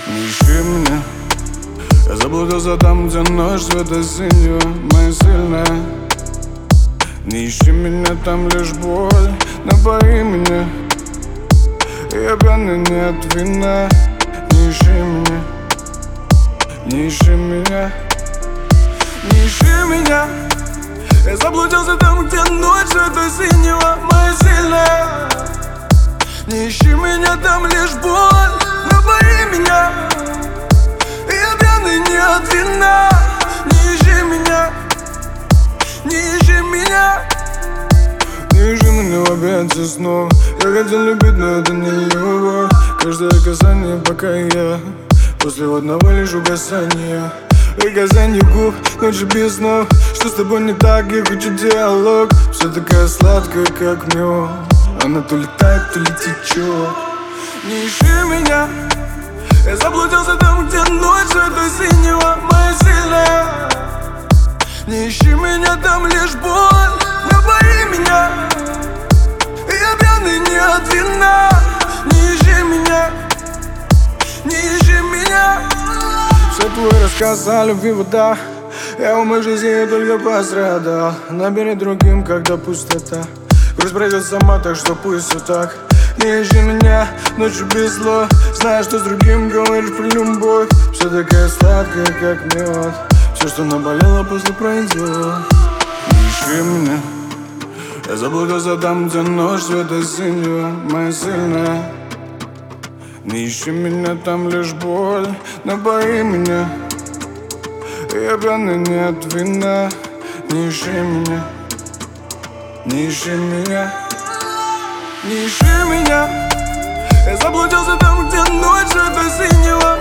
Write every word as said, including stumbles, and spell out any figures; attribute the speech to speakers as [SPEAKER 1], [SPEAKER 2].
[SPEAKER 1] Не ищи меня, я заблудился там, где ночь цвета синего, моя сильная. Не ищи меня, там лишь боль, напои меня. Я пьяный не от вина. Не ищи меня, не ищи меня, не ищи меня. Я заблудился там, где ночь цвета синего, моя сильная. Не ищи меня, там лишь боль, напои меня. Я пьяный не от вина. Не ищи меня, не ищи меня, не ищи меня в объятия снова. Я хотел любить, но это не любовь. Каждое касание, пока я после одного лишь угасания. Приказание губ, ночи без снов. Что с тобой не так, я хочу диалог. Все такая сладкая, как мед. Она то летает, то ли течет. Не ищи меня, я заблудился там, где ночь цвета синего, моя сильная. Не ищи меня, там лишь боль, напои меня. Я пьяный не от вина. Не ищи меня, не ищи меня. Все твой рассказ о любви вода. Я в моей жизни только пострадал. Набери другим, когда пустота. Грусть пройдет сама, так что пусть все так. Не ищи меня ночью без слов. Знаешь, что с другим говоришь про любовь. Все такая сладкая, как мед. Все, что наболело, после пройдет. Не ищи меня, я заблудился там, где ночь цвета синего, моя сильная. Не ищи меня, там лишь боль, напои меня. Я пьяный не от вина. Не ищи меня, не ищи меня, не ищи меня. Я заблудился там, где ночь цвета синего,